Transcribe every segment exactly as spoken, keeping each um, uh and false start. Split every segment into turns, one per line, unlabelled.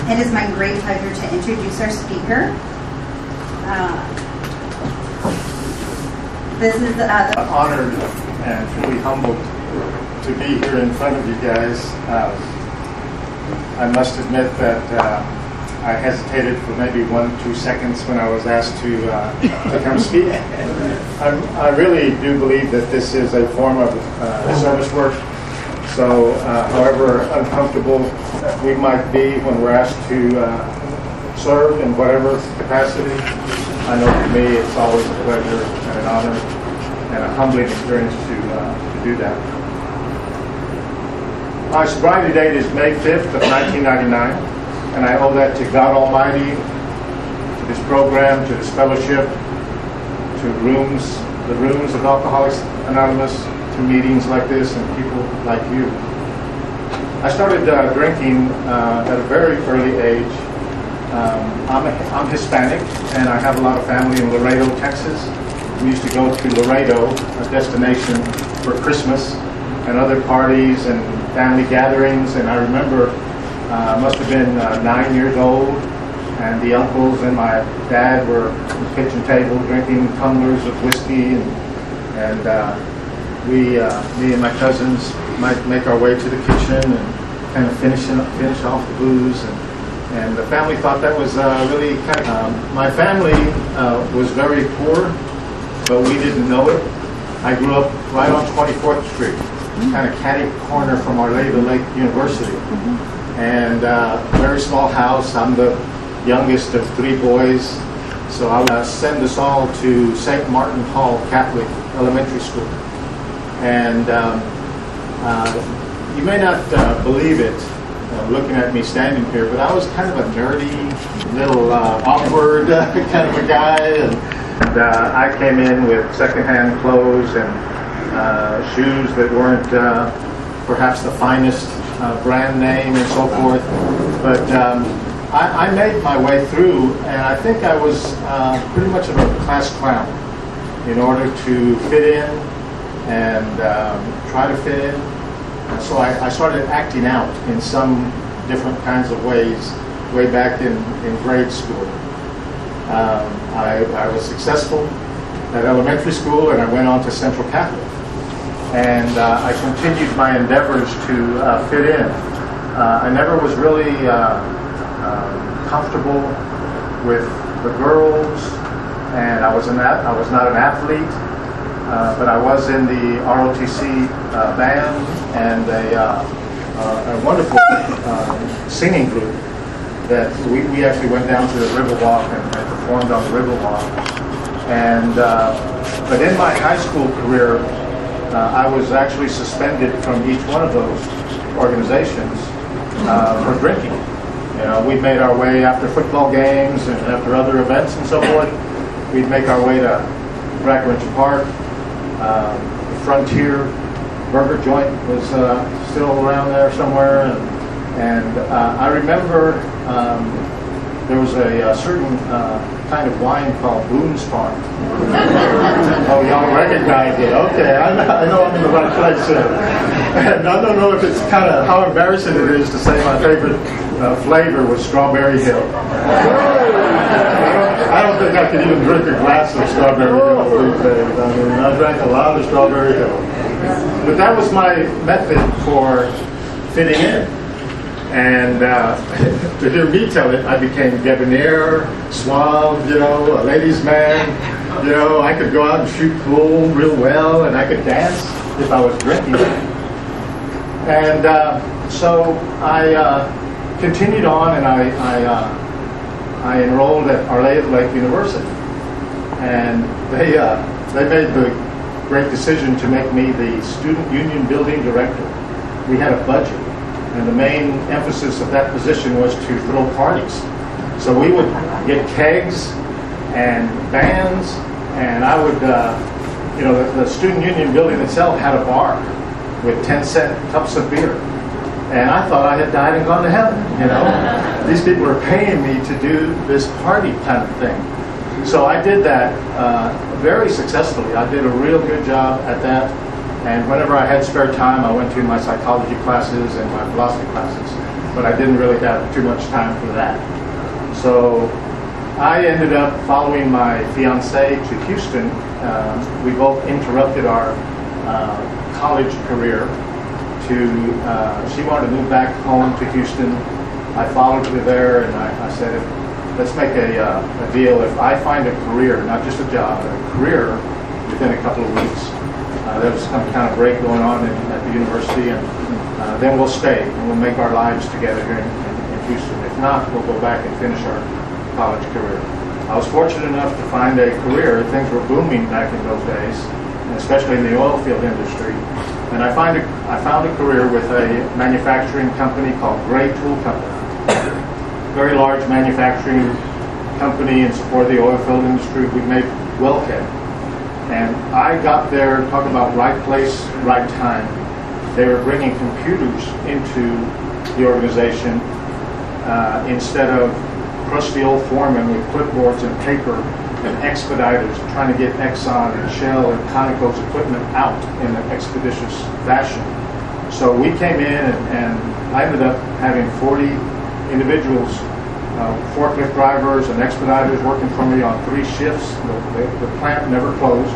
It is my great pleasure to introduce our speaker. Uh, this is uh, the
honored and truly humbled to be here in front of you guys. Uh, I must admit that uh, I hesitated for maybe one, two seconds when I was asked to uh, to come speak. I'm, I really do believe that this is a form of uh, service work. So, uh, however uncomfortable we might be when we're asked to uh, serve in whatever capacity, I know for me it's always a pleasure and an honor and a humbling experience to uh, to do that. My sobriety date is May fifth of nineteen ninety-nine, and I owe that to God Almighty, to this program, to this fellowship, to rooms, the rooms of Alcoholics Anonymous, to meetings like this and people like you. I started uh, drinking uh, at a very early age. Um, I'm, a, I'm Hispanic, and I have a lot of family in Laredo, Texas. We used to go to Laredo, a destination for Christmas and other parties and family gatherings. And I remember uh, I must have been uh, nine years old, and the uncles and my dad were at the kitchen table drinking tumblers of whiskey, and, and uh, we, uh, me and my cousins, might make our way to the kitchen and kind of finish finish off the booze. And, and the family thought that was uh, really kind of. Um, my family uh, was very poor, but we didn't know it. I grew up right on twenty-fourth Street, mm-hmm. kind of catty corner from Our Lady of the Lake University, mm-hmm. and uh, very small house. I'm the youngest of three boys, so I uh, send us all to Saint Martin Hall Catholic Elementary School. And um, uh, you may not uh, believe it, uh, looking at me standing here, but I was kind of a nerdy, little uh, awkward uh, kind of a guy. And, and uh, I came in with secondhand clothes and uh, shoes that weren't uh, perhaps the finest uh, brand name and so forth. But um, I, I made my way through, and I think I was uh, pretty much of a class clown in order to fit in and um, try to fit in. And so I, I started acting out in some different kinds of ways way back in, in grade school. Um, I, I was successful at elementary school, and I went on to Central Catholic. And uh, I continued my endeavors to uh, fit in. Uh, I never was really uh, uh, comfortable with the girls, and I was, an, I was not an athlete. Uh, but I was in the R O T C uh, band and a, uh, uh, a wonderful uh, singing group that we, we actually went down to the Riverwalk and, and performed on the Riverwalk. And uh, but in my high school career, uh, I was actually suspended from each one of those organizations uh, for drinking. You know, we made our way after football games and after other events and so forth. We'd make our way to Breckenridge Park. Um, the Frontier Burger Joint was uh, still around there somewhere, and, and uh, I remember um, there was a, a certain uh, kind of wine called Boone's Farm. Oh, y'all recognize it? Okay, I know, I know I'm in the right place here. And I don't know if it's kind of how embarrassing it is to say my favorite uh, flavor was Strawberry Hill. I don't think I could even drink a glass of Strawberry Hill these days. I mean, I drank a lot of Strawberry Hill. But that was my method for fitting in. And uh, to hear me tell it, I became debonair, suave, you know, a ladies' man. You know, I could go out and shoot pool real well, and I could dance if I was drinking. And uh, so I uh, continued on, and I, I uh, I enrolled at Our Lady of the Lake University, and they uh, they made the great decision to make me the student union building director. We had a budget, and the main emphasis of that position was to throw parties. So we would get kegs and bands, and I would, uh, you know, the, the student union building itself had a bar with ten cent cups of beer. And I thought I had died and gone to heaven, you know. These people are paying me to do this party kind of thing. So I did that uh, very successfully. I did a real good job at that. And whenever I had spare time, I went to my psychology classes and my philosophy classes. but I didn't really have too much time for that. So I ended up following my fiancée to Houston. Uh, we both interrupted our uh, college career to, uh, she wanted to move back home to Houston. I followed her there, and I, I said, let's make a, uh, a deal. If I find a career, not just a job, but a career within a couple of weeks, uh, there was some kind of break going on in, at the university, and uh, then we'll stay, and we'll make our lives together here in, in, in Houston. If not, we'll go back and finish our college career. I was fortunate enough to find a career. Things were booming back in those days, especially in the oil field industry. And I, find a, I found a career with a manufacturing company called Gray Tool Company. Very large manufacturing company in support of the oil field industry. We make wellhead. And I got there, talking about right place, right time. They were bringing computers into the organization uh, instead of crusty old foremen with clipboards and paper and expediters trying to get Exxon and Shell and Conoco's equipment out in an expeditious fashion. So we came in, and, and I ended up having forty individuals, uh, forklift drivers and expediters working for me on three shifts. The, the, the plant never closed.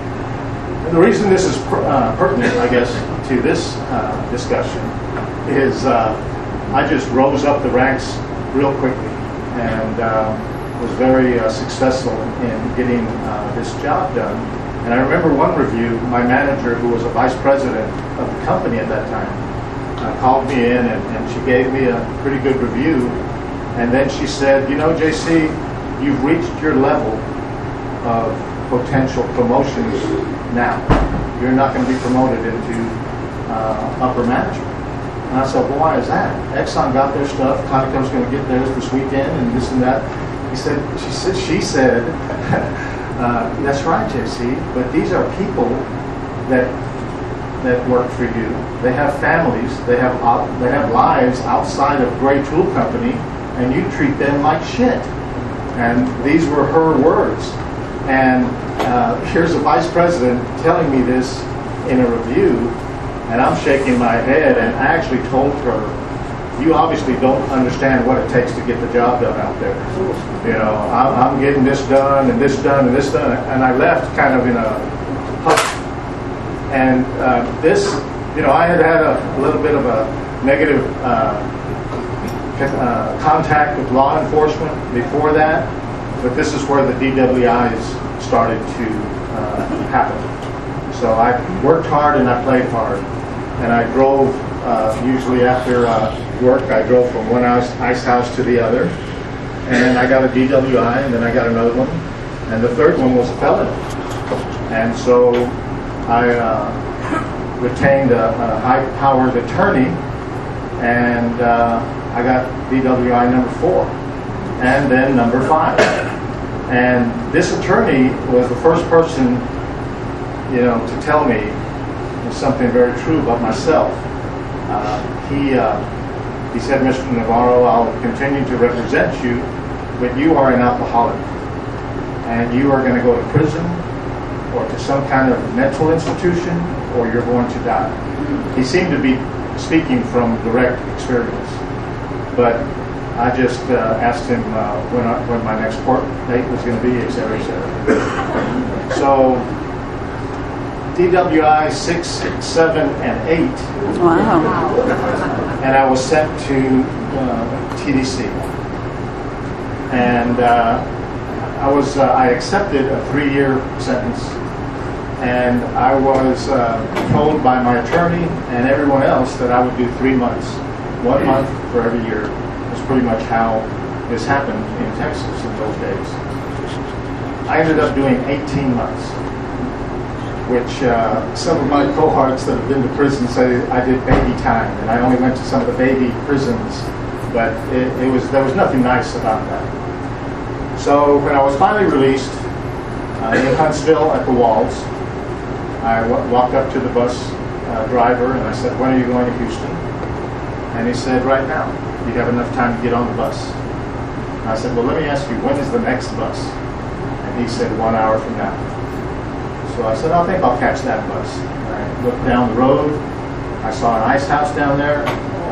And the reason this is per, uh, pertinent, I guess, to this uh, discussion is uh, I just rose up the ranks real quickly, and uh, was very uh, successful in getting uh, this job done. And I remember one review, my manager, who was a vice president of the company at that time, uh, called me in, and, and she gave me a pretty good review. And then she said, you know, J C, you've reached your level of potential promotions now. You're not going to be promoted into uh, upper management. And I said, well, why is that? Exxon got their stuff. Conoco's going to get theirs this weekend, and this and that. He said, she said, she said, uh, that's right, J C. But these are people that that work for you. They have families. They have uh, they have lives outside of Gray Tool Company, and you treat them like shit. And these were her words. And uh, here's a vice president telling me this in a review. And I'm shaking my head, and I actually told her, you obviously don't understand what it takes to get the job done out there. You know, I'm, I'm getting this done, and this done, and this done. And I left kind of in a huff. And uh, this, you know, I had had a, a little bit of a negative uh, uh, contact with law enforcement before that, but this is where the D W Is started to uh, happen. So I worked hard and I played hard. And I drove, uh, usually after uh, work, I drove from one ice, ice house to the other. And I got a D W I, and then I got another one. And the third one was a felony. And so I uh, retained a, a high-powered attorney, and uh, I got D W I number four, and then number five. And this attorney was the first person, you know, to tell me something very true about myself. Uh, he uh, he said, Mister Navarro, I'll continue to represent you, but you are an alcoholic, and you are going to go to prison or to some kind of mental institution, or you're going to die. He seemed to be speaking from direct experience, but I just uh, asked him uh, when, I, when my next court date was going to be, et cetera, et cetera. So D W I six, seven, and eight.
Wow.
And I was sent to uh, T D C. And uh, I was uh, I accepted a three-year sentence. And I was uh, told by my attorney and everyone else that I would do three months. One month for every year. That's pretty much how this happened in Texas in those days. I ended up doing eighteen months. Which uh, some of my cohorts that have been to prison say I did baby time, and I only went to some of the baby prisons, but it, it was there was nothing nice about that. So when I was finally released uh, in Huntsville at the Walls, I w- walked up to the bus uh, driver and I said, "When are you going to Houston?" And he said, "Right now. You have enough time to get on the bus." And I said, "Well, let me ask you, when is the next bus?" And he said, "One hour from now." So I said, I think I'll catch that bus. I looked down the road. I saw an ice house down there.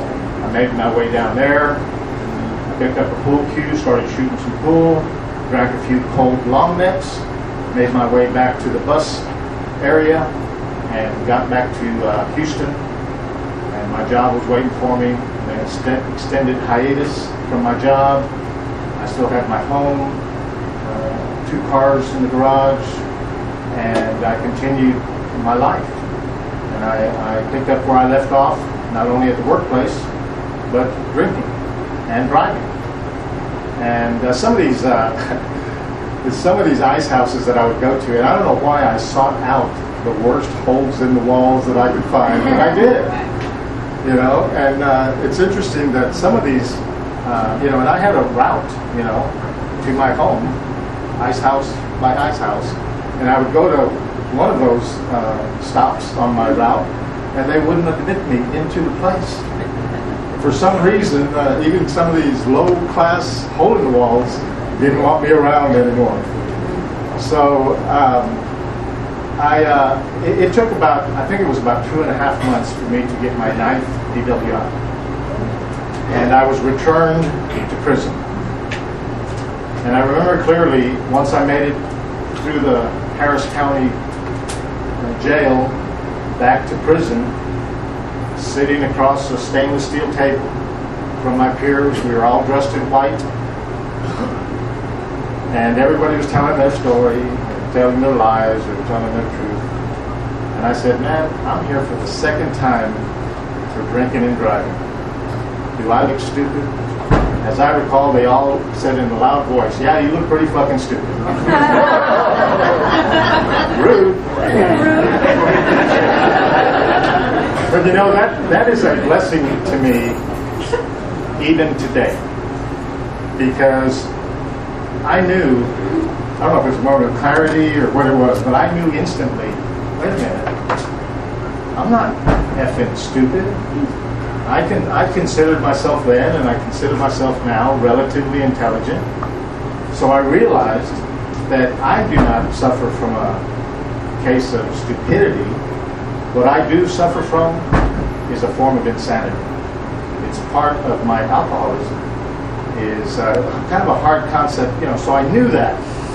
I made my way down there. I picked up a pool cue, started shooting some pool, drank a few cold long necks, made my way back to the bus area, and got back to uh, Houston. And my job was waiting for me. An extend, extended hiatus from my job. I still had my home, uh, two cars in the garage, and I continued my life. And I, I picked up where I left off, not only at the workplace, but drinking and driving. And uh, some of these, uh, some of these ice houses that I would go to, and I don't know why I sought out the worst holes in the walls that I could find, but I did. You know, and uh, it's interesting that some of these, uh, you know, and I had a route, you know, to my home, ice house by ice house, and I would go to one of those uh, stops on my route, and they wouldn't admit me into the place. For some reason, uh, even some of these low-class hole-in-the-walls didn't want me around anymore. So um, I, uh, it, it took about, I think it was about two and a half months for me to get my ninth D W I. And I was returned to prison. And I remember clearly, once I made it through the Harris County jail back to prison, sitting across a stainless steel table from my peers. We were all dressed in white, and everybody was telling their story, telling their lies, or telling their truth. And I said, man, I'm here for the second time for drinking and driving. Do I look stupid? As I recall, they all said in a loud voice, yeah, you look pretty fucking stupid. Rude. But you know, that, that is a blessing to me even today. Because I knew, I don't know if it was more of a clarity or what it was, but I knew instantly, wait a minute, I'm not effing stupid. I can I considered myself then, and I consider myself now, relatively intelligent. So I realized that I do not suffer from a case of stupidity. What I do suffer from is a form of insanity. It's part of my alcoholism. Is uh, kind of a hard concept, you know. So I knew that.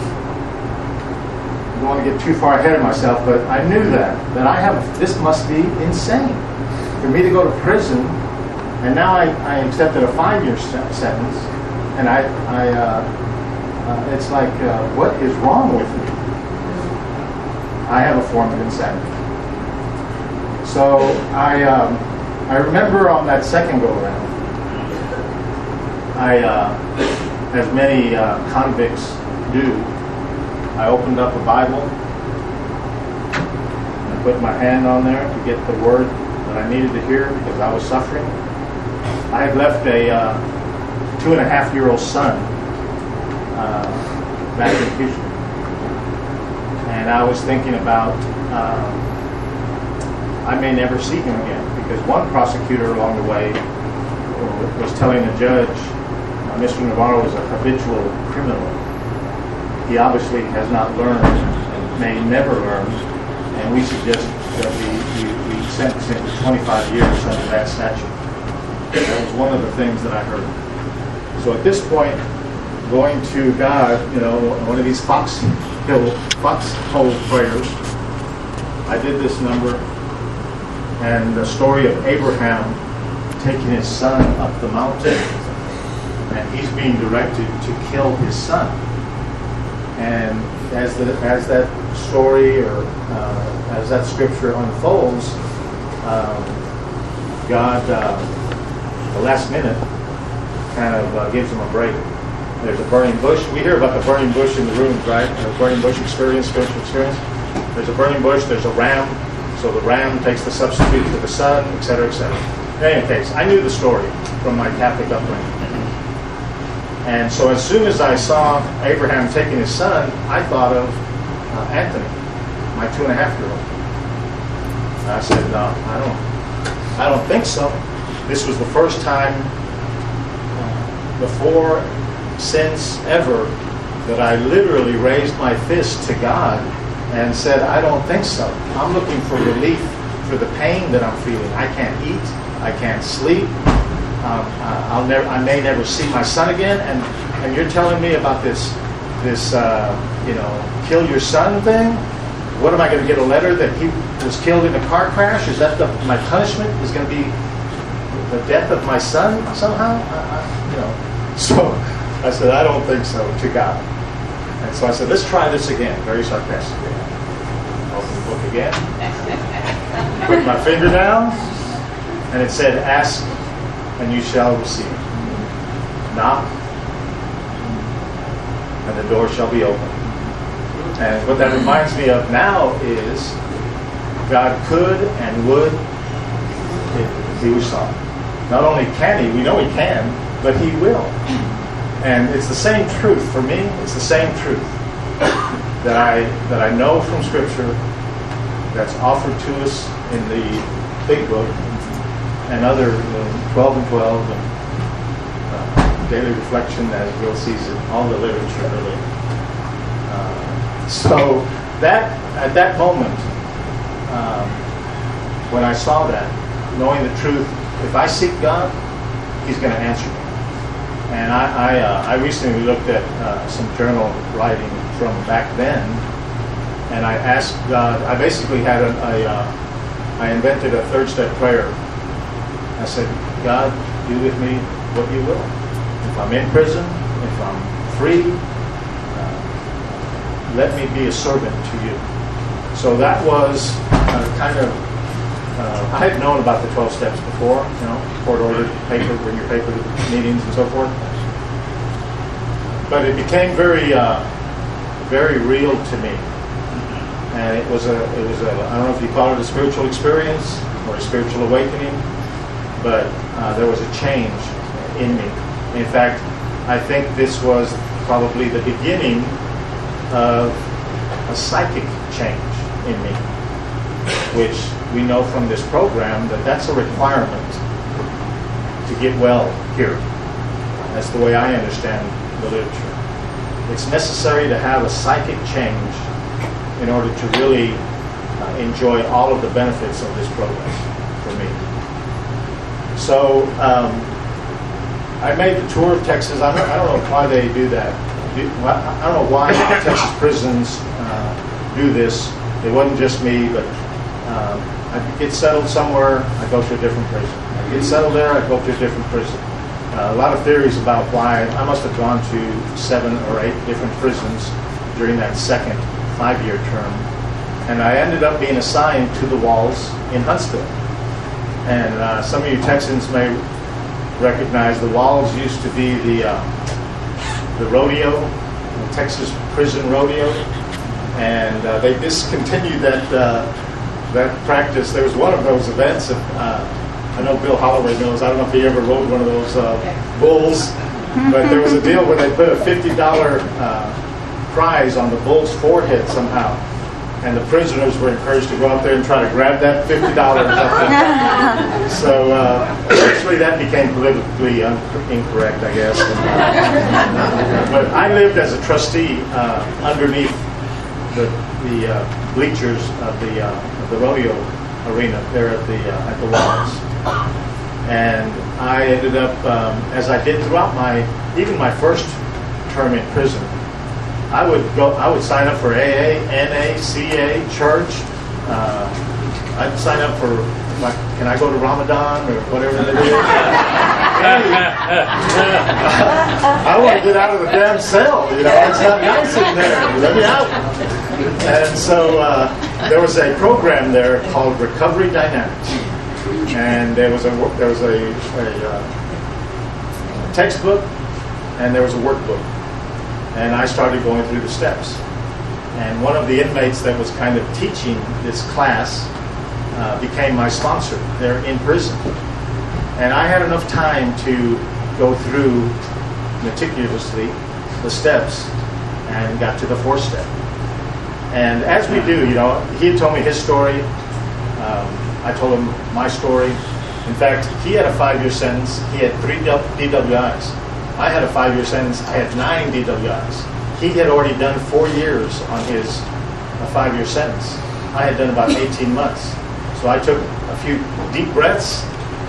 I don't want to get too far ahead of myself, but I knew that that I have this must be insane for me to go to prison. And now I, I accepted a five-year sentence, and I, I uh, uh, it's like, uh, what is wrong with me? I have a form of insanity. So I, um, I remember on that second go-around, I, uh, as many uh, convicts do, I opened up a Bible, and put my hand on there to get the word that I needed to hear because I was suffering. I had left a uh, two and a half year old son uh, back in Houston, and I was thinking about uh, I may never see him again, because one prosecutor along the way was telling the judge uh, Mister Navarro was a habitual criminal. He obviously has not learned and may never learn, and we suggest that we, we, we sentence him to twenty-five years under that statute. That was one of the things that I heard. So at this point, going to God, you know, one of these fox hill, foxhole prayers, I did this number, and the story of Abraham taking his son up the mountain, and he's being directed to kill his son. And as the as that story or uh, as that scripture unfolds, um, God. Uh, the last minute kind of uh, gives them a break. There's a burning bush. We hear about the burning bush in the rooms, right? The burning bush experience, spiritual experience. There's a burning bush, there's a ram. So the ram takes the substitute for the son, et cetera, et cetera. In any case, I knew the story from my Catholic upbringing. And so as soon as I saw Abraham taking his son, I thought of uh, Anthony, my two and a half year old. And I said, no, I don't, I don't think so. This was the first time uh, before, since ever, that I literally raised my fist to God and said, I don't think so. I'm looking for relief for the pain that I'm feeling. I can't eat. I can't sleep. um, uh, I'll never, I may never see my son again, and, and you're telling me about this, this uh, you know, kill your son thing? What am I going to get a letter that he was killed in a car crash? Is that the, my punishment is going to be the death of my son somehow? I, I, you know, so I said, I don't think so, to God. And so I said, let's try this again, very sarcastically. Open the book again. Put my finger down, and it said, ask and you shall receive. Knock, and the door shall be open. And what that reminds me of now is God could and would if he was sought. Not only can he, we know he can, but he will. And it's the same truth for me. It's the same truth that I that I know from Scripture that's offered to us in the Big Book and other uh, twelve and twelve and uh, Daily Reflection, as Bill sees it, all the literature really. Uh, so that at that moment, um, when I saw that, knowing the truth, if I seek God, he's going to answer me. And I I, uh, I recently looked at uh, some journal writing from back then, and I asked God. I basically had a, a uh, I invented a third step prayer. I said, God, do with me what you will. If I'm in prison, if I'm free, uh, let me be a servant to you. So that was uh, kind of. Uh, I had known about the twelve steps before, you know, court ordered paper, bring your paper to meetings and so forth. But it became very, uh, very real to me, and it was a, it was a, I don't know if you call it a spiritual experience or a spiritual awakening, but uh, there was a change in me. In fact, I think this was probably the beginning of a psychic change in me, which we know from this program that that's a requirement to get well here. That's the way I understand the literature. It's necessary to have a psychic change in order to really uh, enjoy all of the benefits of this program for me. So um, I made the tour of Texas. I don't, I don't know why they do that. Do, I don't know why Texas prisons uh, do this. It wasn't just me, but um, I get settled somewhere, I go to a different prison. I get settled there, I go to a different prison. Uh, a lot of theories about why. I must have gone to seven or eight different prisons during that second five-year term. And I ended up being assigned to the walls in Huntsville. And uh, some of you Texans may recognize the walls used to be the uh, the rodeo, the Texas prison rodeo. And uh, they discontinued that uh, that practice. There was one of those events. Of, uh, I know Bill Holloway knows. I don't know if he ever rode one of those uh, bulls, but there was a deal where they put a fifty dollar uh, prize on the bull's forehead somehow, and the prisoners were encouraged to go out there and try to grab that fifty dollars. So uh, eventually that became politically un- incorrect, I guess. But I lived as a trustee uh, underneath the the uh, bleachers of the uh, of the rodeo arena there at the uh, at the walls, and I ended up um, as I did throughout my even my first term in prison. I would go. I would sign up for A A, N A, C A, church. Uh, I'd sign up for like, can I go to Ramadan or whatever it is? I want to get out of the damn cell. You know, it's not nice in there. Let me out. And so uh, there was a program there called Recovery Dynamics, and there was a there was a, a uh, textbook, and there was a workbook, and I started going through the steps. And one of the inmates that was kind of teaching this class uh, became my sponsor there in prison, and I had enough time to go through meticulously the steps and got to the fourth step. And as we do, you know, he had told me his story. Um, I told him my story. In fact, he had a five-year sentence. He had three D W Is. I had a five-year sentence. I had nine D W Is. He had already done four years on his a five-year sentence. I had done about eighteen months. So I took a few deep breaths,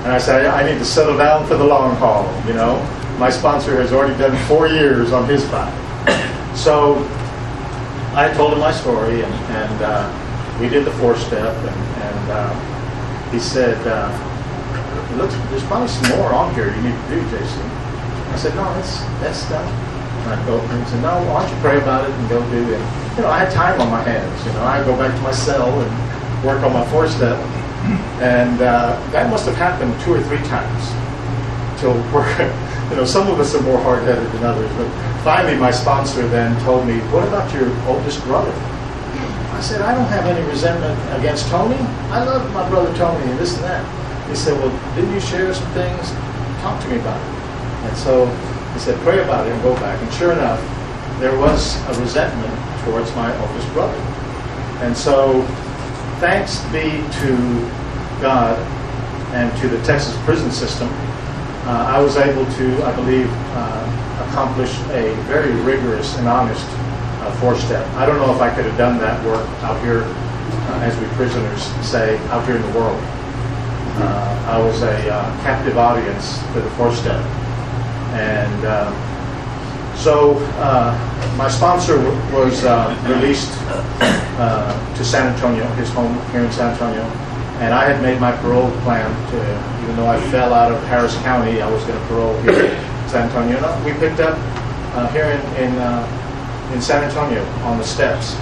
And I said, I need to settle down for the long haul, you know. My sponsor has already done four years on his bike. So I told him my story, and, and uh, we did the four-step, and, and uh, he said, uh, it looks, there's probably some more on here you need to do, J C. I said, no, that's, that's done. And I'd go and he said, no, why don't you pray about it and go do it. You know, I had time on my hands. You know, I'd go back to my cell and work on my four-step. And uh, that must have happened two or three times. Till we're, you know, some of us are more hard-headed than others. But finally, my sponsor then told me, what about your oldest brother? I said, I don't have any resentment against Tony. I love my brother Tony and this and that. He said, well, didn't you share some things? Talk to me about it. And so he said, pray about it and go back. And sure enough, there was a resentment towards my oldest brother. And so thanks be to God and to the Texas prison system, uh, I was able to, I believe, uh, accomplish a very rigorous and honest uh, four-step. I don't know if I could have done that work out here, uh, as we prisoners say, out here in the world. Uh, I was a uh, captive audience for the four-step. And uh, so uh, my sponsor w- was uh, released uh, to San Antonio, his home here in San Antonio. And I had made my parole plan to, even though I fell out of Harris County, I was going to parole here in San Antonio. No, we picked up uh, here in in, uh, in San Antonio on the steps.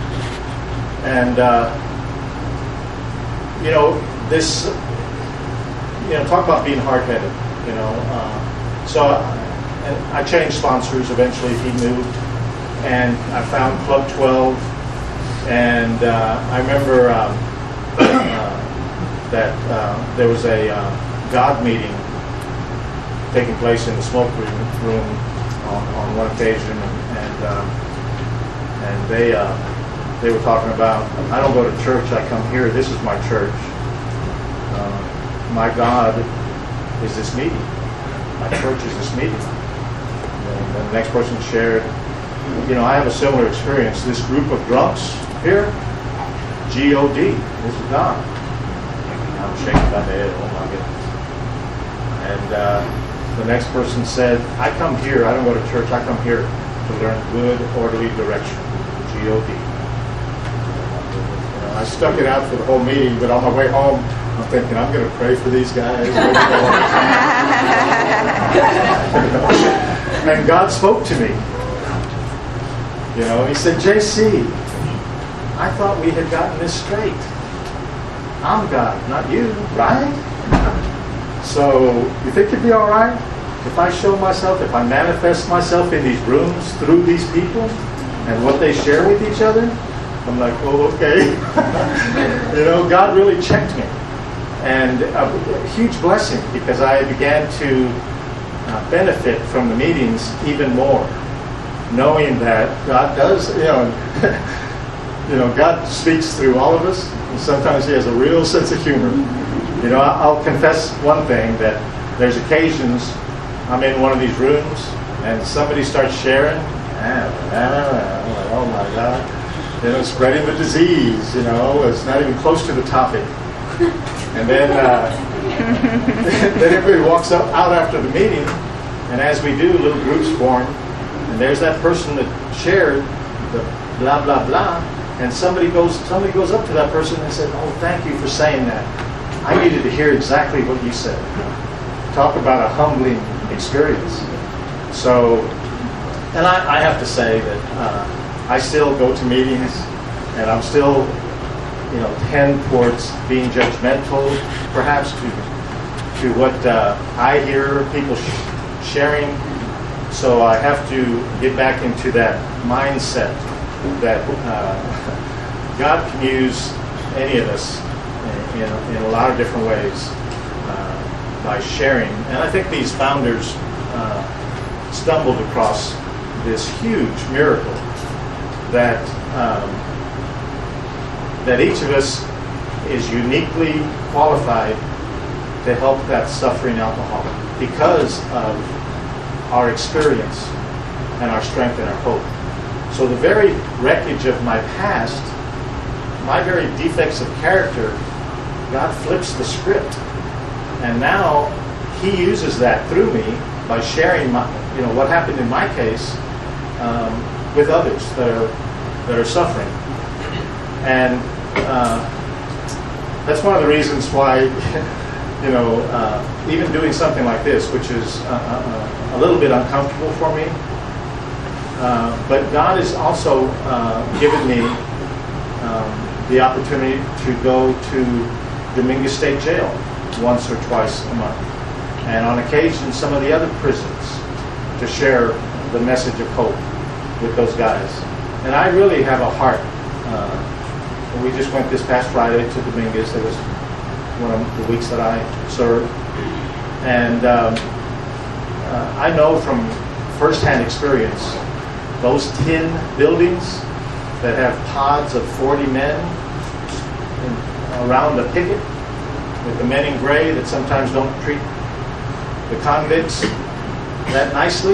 And, uh, you know, this, you know, talk about being hard-headed, you know. Uh, so and I changed sponsors eventually. He moved. And I found Club twelve. And uh, I remember um, uh, that uh, there was a uh, God meeting taking place in the smoke room, room on, on one occasion, and and, uh, and they uh, they were talking about, I don't go to church, I come here. This is my church. Uh, my God is this meeting. My church is this meeting. And then the next person shared, you know, I have a similar experience. This group of drunks here, G O D, this is God. I'm shaking my head, oh my goodness. And uh, the next person said, I come here, I don't go to church, I come here to learn good, orderly direction, G O D. You know, I stuck it out for the whole meeting, but on my way home, I'm thinking, I'm going to pray for these guys. And God spoke to me. You know, he said, J C, I thought we had gotten this straight. I'm God, not you, right? So, you think it'd be all right if I show myself, if I manifest myself in these rooms through these people and what they share with each other? I'm like, oh, okay. You know, God really checked me. And a huge blessing, because I began to uh, benefit from the meetings even more, knowing that God does, you know, you know, God speaks through all of us, and sometimes He has a real sense of humor. You know, I'll confess one thing, that there's occasions I'm in one of these rooms and somebody starts sharing, and I'm like, oh my God, you know, spreading the disease, you know, it's not even close to the topic. And then, uh, then everybody walks up, out after the meeting, and as we do, little groups form, and there's that person that shared the blah blah blah, and somebody goes, somebody goes up to that person and said, "Oh, thank you for saying that. I needed to hear exactly what you said." Talk about a humbling experience. So, and I, I have to say that uh, I still go to meetings, and I'm still, you know, tend towards being judgmental, perhaps to to what uh, I hear people sh- sharing. So I have to get back into that mindset that uh, God can use any of us in, in, in a lot of different ways uh, by sharing. And I think these founders uh, stumbled across this huge miracle that um, that each of us is uniquely qualified to help that suffering alcoholic because of our experience and our strength and our hope. So the very wreckage of my past, my very defects of character, God flips the script And now he uses that through me by sharing my, you know, what happened in my case um, with others that are that are suffering. And uh, that's one of the reasons why, you know, uh, even doing something like this, which is uh, uh, a little bit uncomfortable for me, uh, but God has also uh, given me um, the opportunity to go to Dominguez State Jail once or twice a month, and on occasion some of the other prisons, to share the message of hope with those guys. And I really have a heart. Uh, we just went this past Friday to Dominguez. It was one of the weeks that I served. And um, uh, I know from firsthand experience, those tin buildings that have pods of forty men in, around the picket, with the men in gray that sometimes don't treat the convicts that nicely.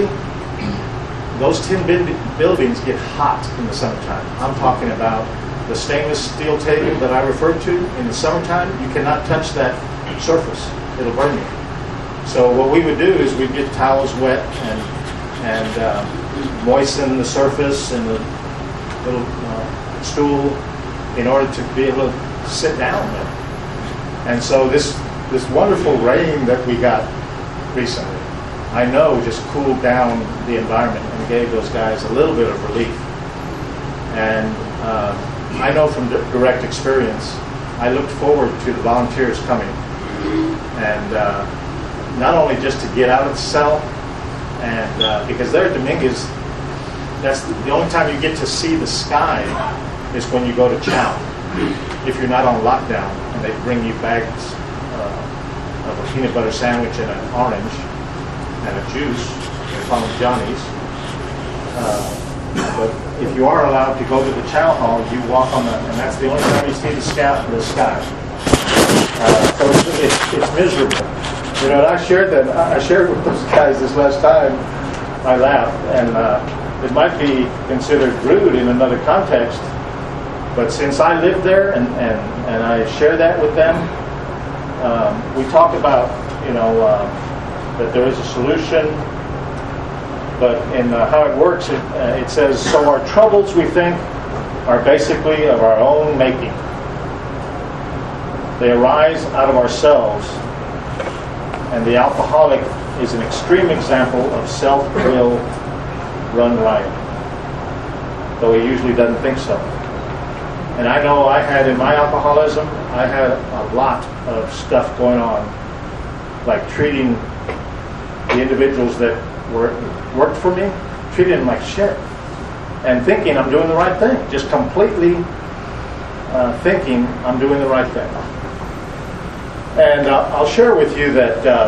Those tin buildings get hot in the summertime. I'm talking about the stainless steel table that I referred to. In the summertime, you cannot touch that surface. It'll burn you. So what we would do is we'd get towels wet and and uh, moisten the surface and the little uh, stool in order to be able to sit down there. And so this this wonderful rain that we got recently, I know just cooled down the environment and gave those guys a little bit of relief. And uh, I know from d- direct experience, I looked forward to the volunteers coming. And uh, not only just to get out of the cell, and uh, because there at Dominguez, that's the, the only time you get to see the sky is when you go to chow. If you're not on lockdown and they bring you bags uh, of a peanut butter sandwich and an orange and a juice, they call them Johnny's. Uh, but if you are allowed to go to the chow hall, you walk on the, and that's the only time you see the sky. The sky. Uh, so it's, it's, it's miserable. You know, and I shared that. I shared with those guys this last time. I laughed, and uh, it might be considered rude in another context. But since I lived there and, and, and I share that with them, um, we talk about, you know, uh, that there is a solution. But in uh, how it works, it, uh, it says, so our troubles, we think, are basically of our own making. They arise out of ourselves. And the alcoholic is an extreme example of self-will run riot, though he usually doesn't think so. And I know I had in my alcoholism, I had a lot of stuff going on, like treating the individuals that were worked for me, treating them like shit, and thinking I'm doing the right thing, just completely uh, thinking I'm doing the right thing. And uh, I'll share with you that uh,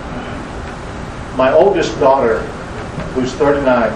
my oldest daughter, who's thirty-nine,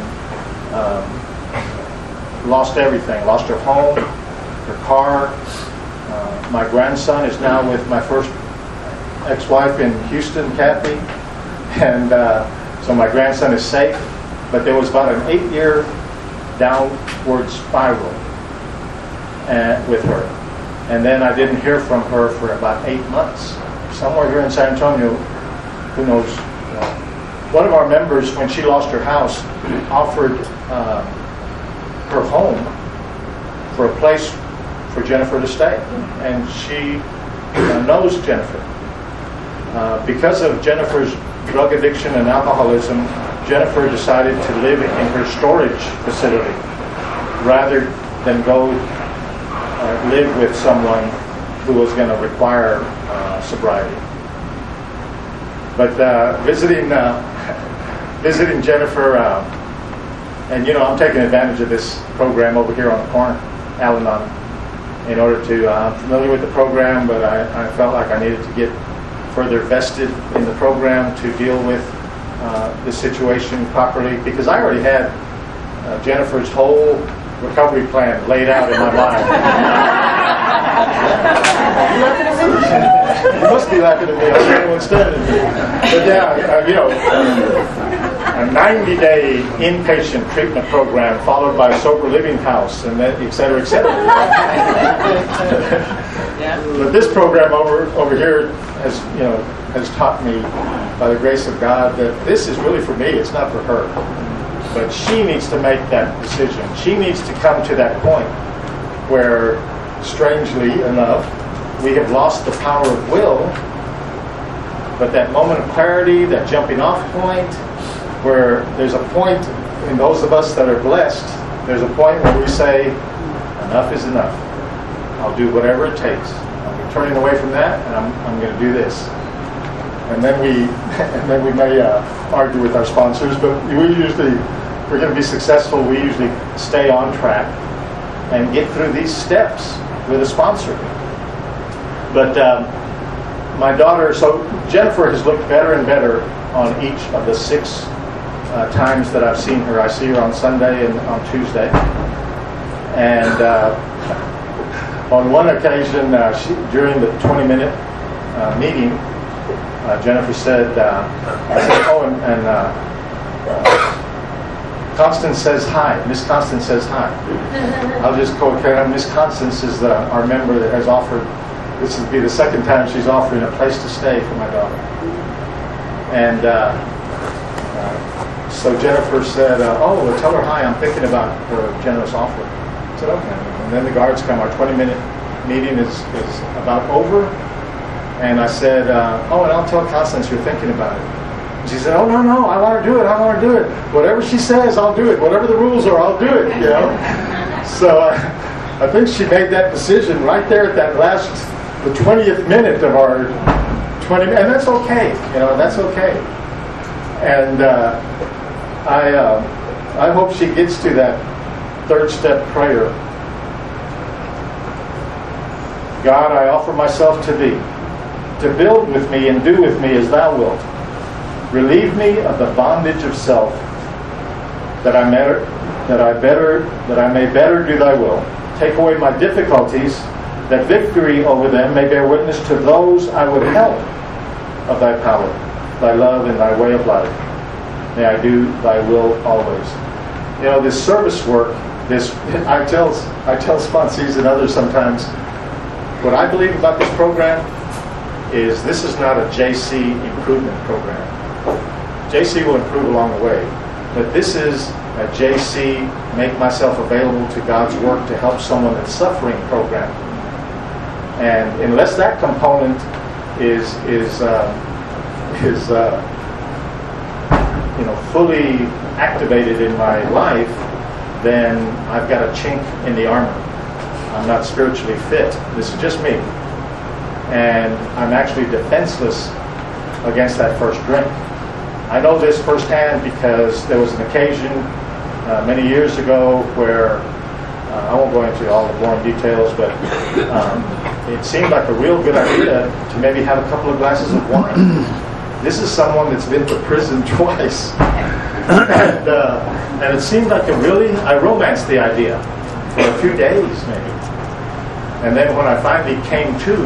um, lost everything, lost her home, her car. Uh, my grandson is now with my first ex-wife in Houston, Kathy, and uh, so my grandson is safe. But there was about an eight-year downward spiral uh, with her, and then I didn't hear from her for about eight months. Somewhere here in San Antonio, who knows? Uh, one of our members, when she lost her house, offered uh, her home for a place for Jennifer to stay, and she uh, knows Jennifer. Uh, because of Jennifer's drug addiction and alcoholism, Jennifer decided to live in her storage facility rather than go uh, live with someone who was going to require uh, sobriety. But uh, visiting uh, visiting Jennifer, uh, and you know, I'm taking advantage of this program over here on the corner, Al-Anon, in order to, uh, I'm familiar with the program, but I, I felt like I needed to get further vested in the program to deal with uh, the situation properly, because I already had uh, Jennifer's whole recovery plan laid out in my mind. You must be laughing at me. I'm the only one staring at me. But yeah, uh, you know, a ninety-day inpatient treatment program followed by a sober living house, and then et cetera, et cetera. But this program over over here has, you know, has taught me by the grace of God that this is really for me. It's not for her. But she needs to make that decision. She needs to come to that point where, strangely enough, we have lost the power of will, but that moment of clarity, that jumping off point, where there's a point in those of us that are blessed, there's a point where we say, enough is enough. I'll do whatever it takes. I'm turning away from that, and I'm, I'm going to do this. And then we, and then we may uh, argue with our sponsors, but we usually, if we're going to be successful, we usually stay on track and get through these steps with a sponsor. But um, my daughter, so Jennifer has looked better and better on each of the six uh, times that I've seen her. I see her on Sunday and on Tuesday. And uh, on one occasion, uh, she, during the twenty-minute uh, meeting, uh, Jennifer said, uh, I said, oh, and, and uh, uh, Constance says hi. Miss Constance says hi. I'll just quote her. Miss Constance is the, our member that has offered, this will be the second time she's offering a place to stay for my daughter. And uh, uh, so Jennifer said, uh, oh, well, tell her hi. I'm thinking about her generous offer. I said, okay. And then the guards come. Our twenty-minute meeting is, is about over. And I said, uh, oh, and I'll tell Constance you're thinking about it. And she said, oh, no, no, I want to do it. I want to do it. Whatever she says, I'll do it. Whatever the rules are, I'll do it, you know. So uh, I think she made that decision right there at that last, the twentieth minute of our twenty, and that's okay, you know, that's okay. And uh, I, uh, I hope she gets to that third step prayer. God, I offer myself to Thee, to build with me and do with me as Thou wilt. Relieve me of the bondage of self, that I better, that I better, that I may better do Thy will. Take away my difficulties, that victory over them may bear witness to those I would help of Thy power, Thy love, and Thy way of life. May I do Thy will always. You know, this service work, this I tell I tell sponsees and others sometimes, what I believe about this program is this is not a J C improvement program. J C will improve along the way, but this is a J C make myself available to God's work to help someone that's suffering program. And unless that component is is uh, is uh, you know fully activated in my life, then I've got a chink in the armor. I'm not spiritually fit. This is just me, and I'm actually defenseless against that first drink. I know this firsthand because there was an occasion uh, many years ago where uh, I won't go into all the boring details, but um, it seemed like a real good idea to maybe have a couple of glasses of wine. This is someone that's been to prison twice. and, uh, and it seemed like a really, I romanced the idea for a few days maybe. And then when I finally came to,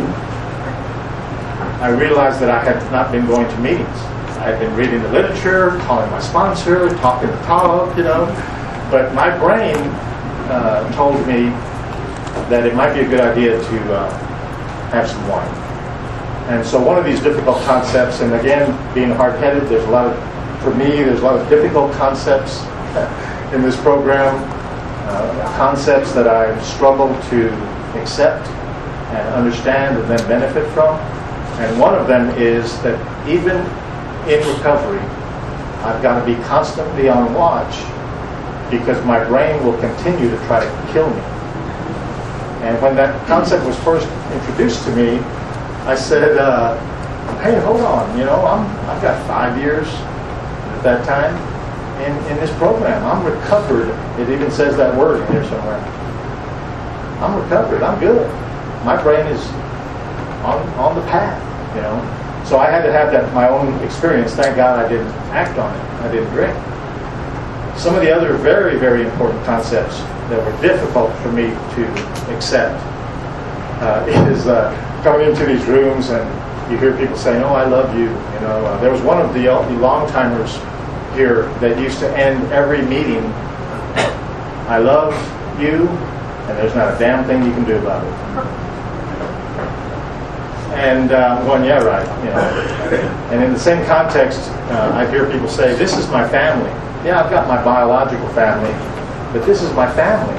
I realized that I had not been going to meetings. I had been reading the literature, calling my sponsor, talking the talk, you know. But my brain uh, told me that it might be a good idea to uh, have some wine. And so one of these difficult concepts, and again, being hard-headed, there's a lot of, for me, there's a lot of difficult concepts in this program, uh, concepts that I struggle to accept and understand and then benefit from. And one of them is that even in recovery, I've got to be constantly on watch because my brain will continue to try to kill me. And when that concept was first introduced to me, I said, uh, hey, hold on, you know, I'm, I've got five years at that time in, in this program. I'm recovered. It even says that word in there somewhere. I'm recovered. I'm good. My brain is on, on the path, you know. So I had to have that my own experience. Thank God I didn't act on it. I didn't drink. Some of the other very, very important concepts that were difficult for me to accept uh, is uh, coming into these rooms and you hear people saying, "Oh, I love you." You know, uh, there was one of the, the long-timers here that used to end every meeting, "I love you, and there's not a damn thing you can do about it." And uh, I'm going, yeah, right. You know. And in the same context, uh, I hear people say, this is my family. Yeah, I've got my biological family, but this is my family.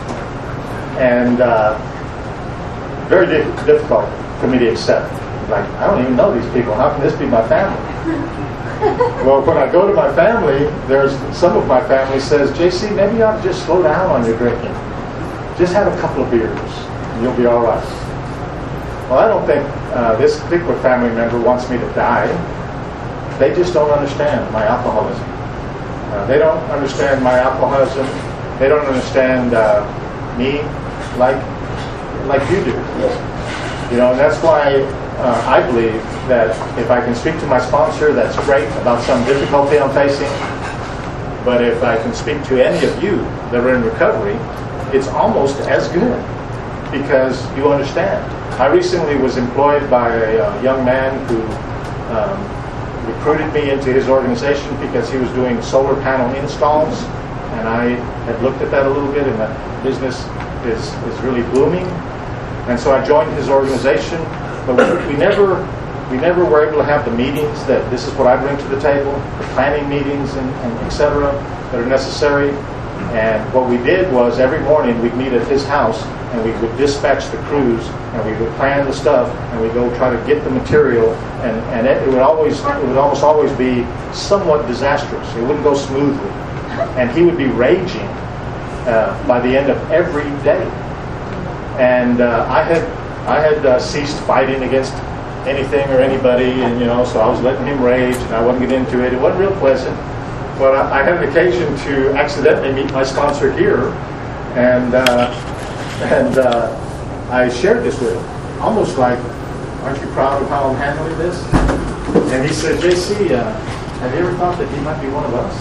And uh, very di- difficult for me to accept. Like, I don't even know these people. How can this be my family? Well, when I go to my family, there's some of my family says, J C, maybe you ought to just slow down on your drinking. Just have a couple of beers, and you'll be all right. Well, I don't think uh, this particular family member wants me to die. They just don't understand my alcoholism. Uh, they don't understand my alcoholism. They don't understand uh, me like like you do. You know, and that's why uh, I believe that if I can speak to my sponsor, that's great about some difficulty I'm facing. But if I can speak to any of you that are in recovery, it's almost as good because you understand. I recently was employed by a uh, young man who um, recruited me into his organization because he was doing solar panel installs, and I had looked at that a little bit, and that business is, is really booming. And so I joined his organization, but we, we never we never were able to have the meetings that this is what I bring to the table, the planning meetings and, and et cetera that are necessary. And what we did was every morning we'd meet at his house and we would dispatch the crews and we would plan the stuff and we'd go try to get the material, and, and it, it would always it would almost always be somewhat disastrous. It wouldn't go smoothly. And he would be raging uh, by the end of every day. And uh, I had I had uh, ceased fighting against anything or anybody, and you know, so I was letting him rage, and I wasn't getting into it. It wasn't real pleasant, but I, I had an occasion to accidentally meet my sponsor here, and uh, and uh, I shared this with him, almost like, "Aren't you proud of how I'm handling this?" And he said, "J C, uh, have you ever thought that he might be one of us?"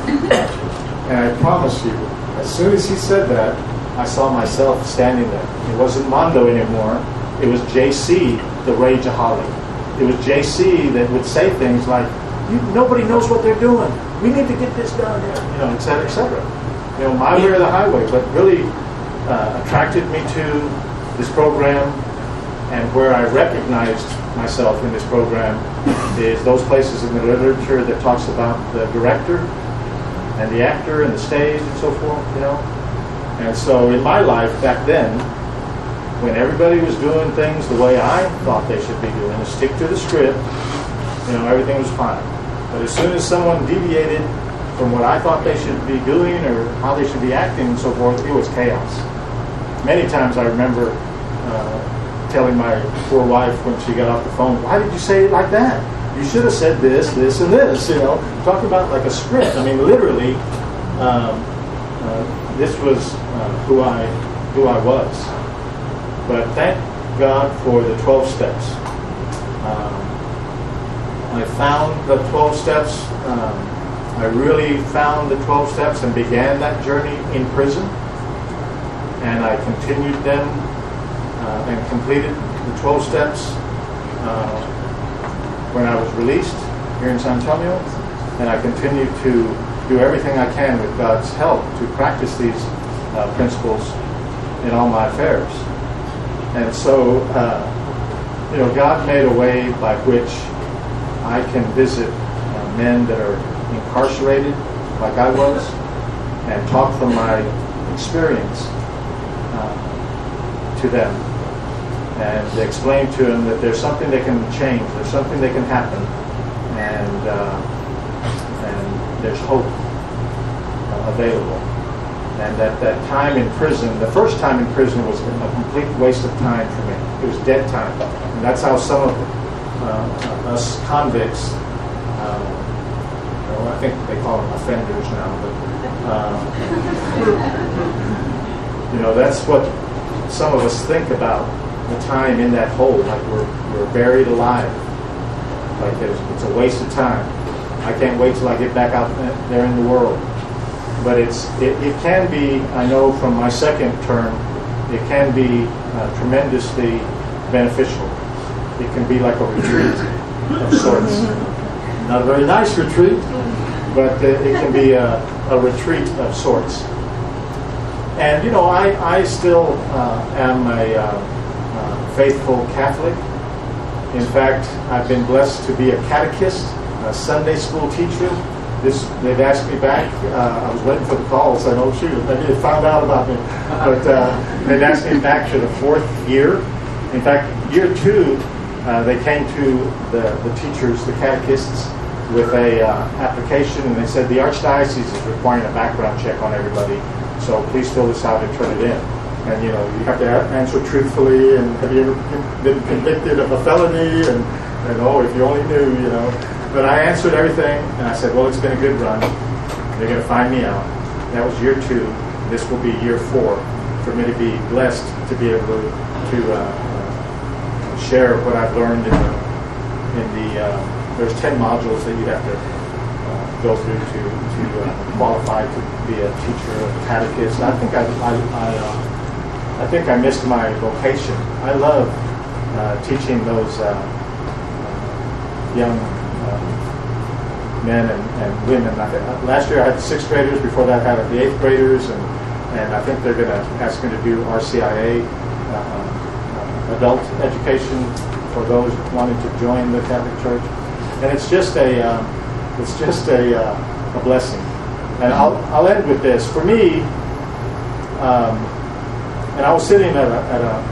And I promise you, as soon as he said that, I saw myself standing there. It wasn't Mondo anymore. It was J C, the rageaholic. It was J C that would say things like, you, nobody knows what they're doing. We need to get this done here, you know, et cetera, et cetera. You know, my way or the highway. But really uh, attracted me to this program, and where I recognized myself in this program is those places in the literature that talks about the director and the actor and the stage and so forth, you know. And so in my life back then, when everybody was doing things the way I thought they should be doing, to stick to the script, you know, everything was fine. But as soon as someone deviated from what I thought they should be doing or how they should be acting and so forth, it was chaos. Many times I remember uh, telling my poor wife when she got off the phone, why did you say it like that? You should have said this, this, and this, you know. Talking about like a script. I mean, literally, um, uh, this was uh, who I who I was. But thank God for the twelve steps. Um, I found the twelve steps. Um, I really found the twelve steps and began that journey in prison. And I continued them uh, and completed the twelve steps uh, when I was released here in San Antonio. And I continue to do everything I can with God's help to practice these uh, principles in all my affairs. And so, uh, you know, God made a way by which I can visit uh, men that are incarcerated, like I was, and talk from my experience uh, to them, and explain to them that there's something that can change, there's something that can happen, and uh, and there's hope uh, available. And that that time in prison, the first time in prison was a complete waste of time for me. It was dead time. And that's how some of uh, us convicts, uh, well, I think they call them offenders now, but uh, you know, that's what some of us think about the time in that hole, like we're, we're buried alive. Like there's, it's a waste of time. I can't wait till I get back out there in the world. But it's it, it can be, I know from my second term, it can be uh, tremendously beneficial. It can be like a retreat of sorts. Not a very nice retreat, but uh, it can be a, a retreat of sorts. And, you know, I, I still uh, am a uh, uh, faithful Catholic. In fact, I've been blessed to be a catechist, a Sunday school teacher. This, they've asked me back. Uh, I was waiting for the call, saying, "Oh shoot, maybe they found out about me." But uh, they've asked me back to the fourth year. In fact, year two, uh, they came to the, the teachers, the catechists, with a uh, application, and they said the Archdiocese is requiring a background check on everybody. So please fill this out and turn it in. And you know, you have to answer truthfully. And have you ever been convicted of a felony? And, and oh, if you only knew, you know. But I answered everything, and I said, well, it's been a good run. They're going to find me out. That was year two. This will be year four for me to be blessed to be able to, to uh, share what I've learned in the, in the uh, there's ten modules that you have to uh, go through to, to uh, qualify to be a teacher, a catechist. I think I, I, I, uh, I think I missed my vocation. I love uh, teaching those uh, uh, young Um, men and, and women. I think, last year I had the sixth graders. Before that, I had the eighth graders, and, and I think they're going to ask me to do R C I A, uh, uh, adult education for those wanting to join the Catholic Church. And it's just a, um, it's just a, uh, a blessing. And I'll, I'll end with this. For me, um, and I was sitting at a, at a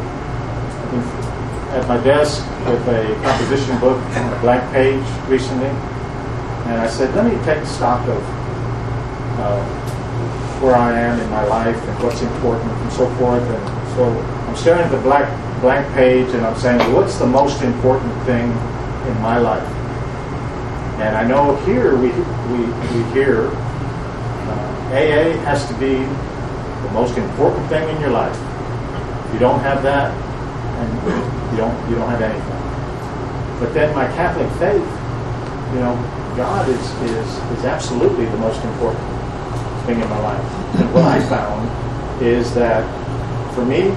at my desk with a composition book and a blank page recently, and I said, let me take stock of uh, where I am in my life and what's important and so forth. And so I'm staring at the black blank page, and I'm saying, well, what's the most important thing in my life? And I know here we we, we hear uh, A A has to be the most important thing in your life. If you don't have that, and you don't you don't have anything. But then my Catholic faith, you know, God is is is absolutely the most important thing in my life. And what I found is that for me,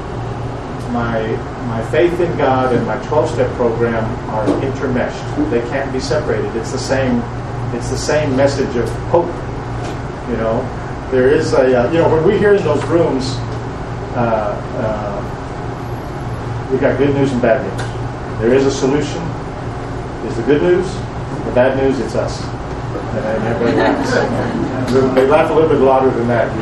my my faith in God and my twelve-step program are intermeshed. They can't be separated. It's the same it's the same message of hope. You know, there is a uh, you know when we hear in those rooms. Uh, uh, We got good news and bad news. There is a solution. Is the good news? The bad news, it's us. And then everybody laughs. They laugh a little bit louder than that.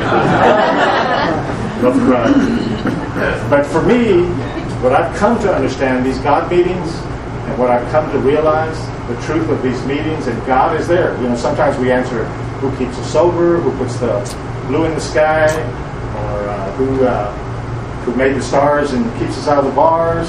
Rough crowd. But for me, what I've come to understand, these God meetings, and what I've come to realize, the truth of these meetings, and God is there. You know, sometimes we answer, who keeps us sober? Who puts the blue in the sky? Or uh, who... Uh, who made the stars and keeps us out of the bars,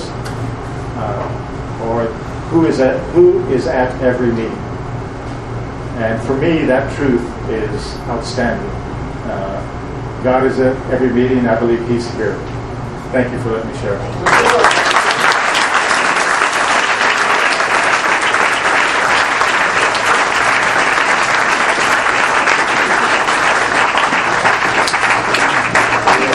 uh, or who is at who is at every meeting. And for me, that truth is outstanding. Uh, God is at every meeting. I believe He's here. Thank you for letting me share.